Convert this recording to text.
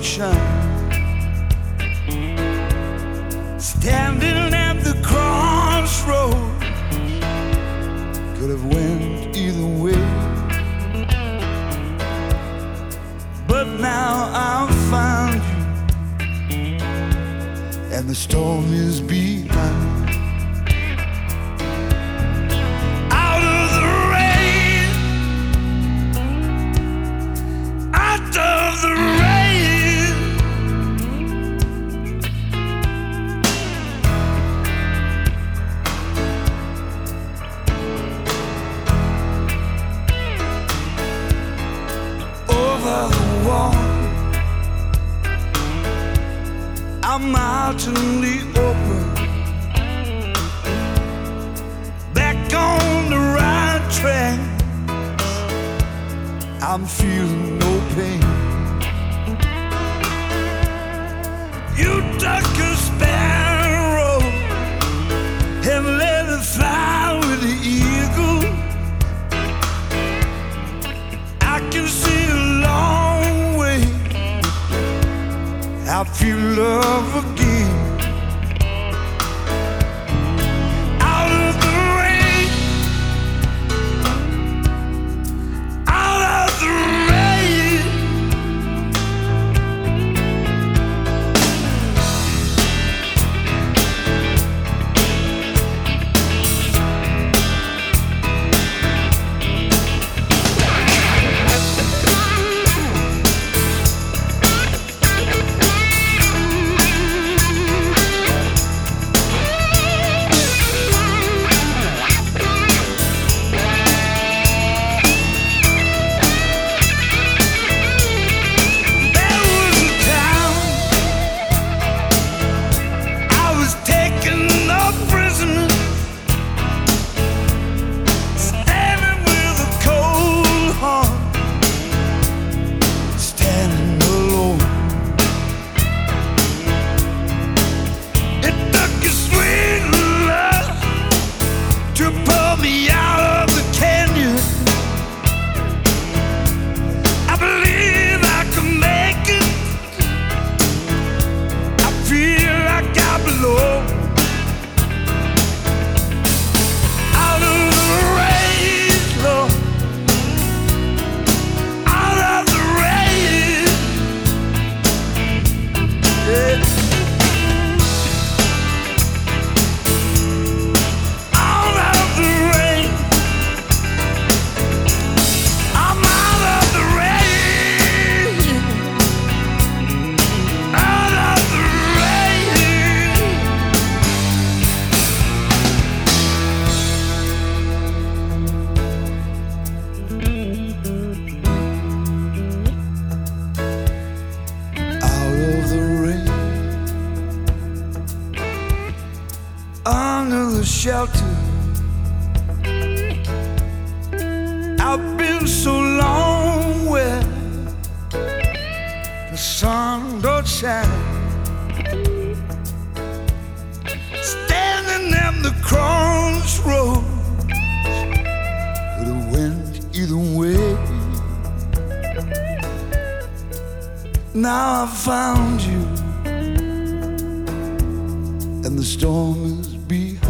shine. Standing at the crossroads, could have went either way, but now I've found you, and the storm is behind. Out of the rain, out of the rain, over the wall, I'm out in the open, back on the right track. I'm feeling no pain. You took a sparrow and let it fly with the eagle. I can see a long way. I feel love again. Out of the rain, out of the rain. Under the shelter, I've been so long where the sun don't shine. Standing at the crossroads, could have went either way. Now I found you, and the storm is behind.